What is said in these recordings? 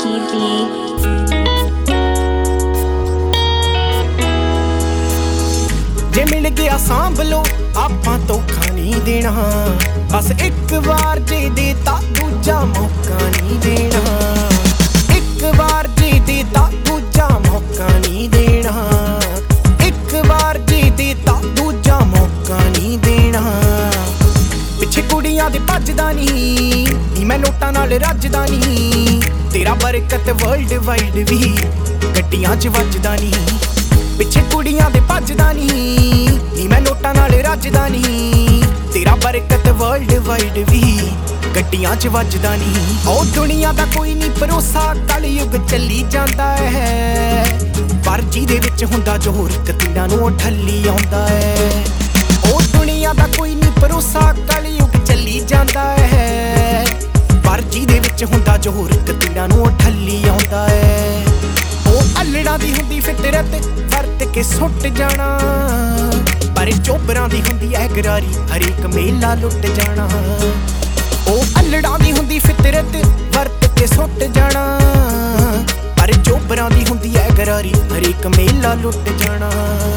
TV. जे मिल गया सांभ लो आपां धोखा नहीं देना, बस एक बार जे देता दूजा मौका नहीं देना। एक बार जे देता दूजा मौका नहीं देना, एक बार जे देता दूजा मौका नहीं देना। पिछे कुड़ियां दे भजदा नहीं, मैं नोटां नाल रजदा नहीं। तेरा बरकत वर्ल्ड वाइड भी गड्डियां च वजदा नहीं। पिछे कुड़ियां दे भजदा नहीं, मैं नोटां नाल रजदा नहीं। तेरा बरकत वर्ल्ड वाइड भी गड्डियां च वजदा नहीं। ओ दुनिया दा कोई नहीं भरोसा, कलयुग चली जांदा है। पर जिहदे विच हुंदा जोर कतीड़ां नूं ठल्ली आउंदा है। ओ दुनिया दा कोई नहीं भरोसा, कलयुग चली जांदा है। पर जिहदे विच हुंदा जोर कतीड़ां नूं ठल्ली आउंदा है। ओ अल्लड़ां दी हुंदी फितरत वरत के सुट जाना, पर चोबरां दी हुंदी ऐ गरारी हरेक मेला लुट जाना। ओ अल्लड़ां दी हुंदी फितरत वरत के सुट जाना, पर चोबरां दी हुंदी ऐ गरारी हरेक मेला लुट जाना।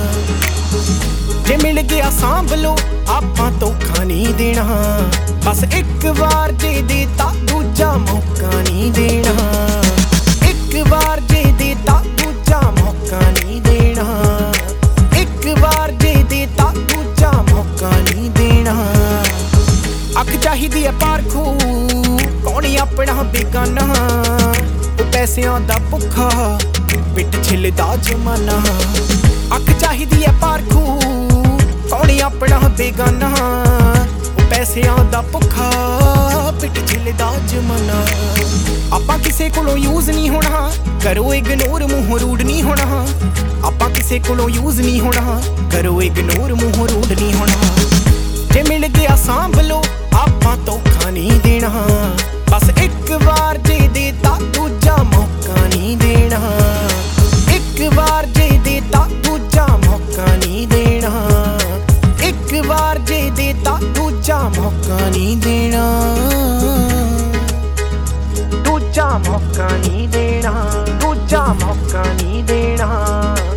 जे मिल गया सांभ लो आपां धोखा नहीं देना, बस एक बार जे देता दूजा मौका नहीं देना। एक बार जे देता दूजा मौका नहीं देना, एक बार जे देता दूजा मौका नहीं देना। अख चाहिदी है पारखू कौन अपना बेगाना, ओ पैसियां दा भुखा पिट छिलदा जमाना। अख चाहिदी है पारखू कौन अपना बेगाना, ओ पैसियां दा भुखा पिट छिलदा जमाना। आपां किसे कोलों यूज नहीं होना, करो इग्नोर मूंहों रूड नहीं होना। आपां किसे कोलों यूज नहीं होना, करो इग्नोर मूंहों रूड नहीं होना। जे मिल गया सांभ लो आपां धोखा नहीं देना, बस एक बार जे देता दूजा मौका नहीं देना। एक बार जे देता दूजा मौका नहीं देना, एक बार जे देता दूजा मौका नहीं देना। दूजा मौका नहीं देना, दूजा मौका नहीं देना।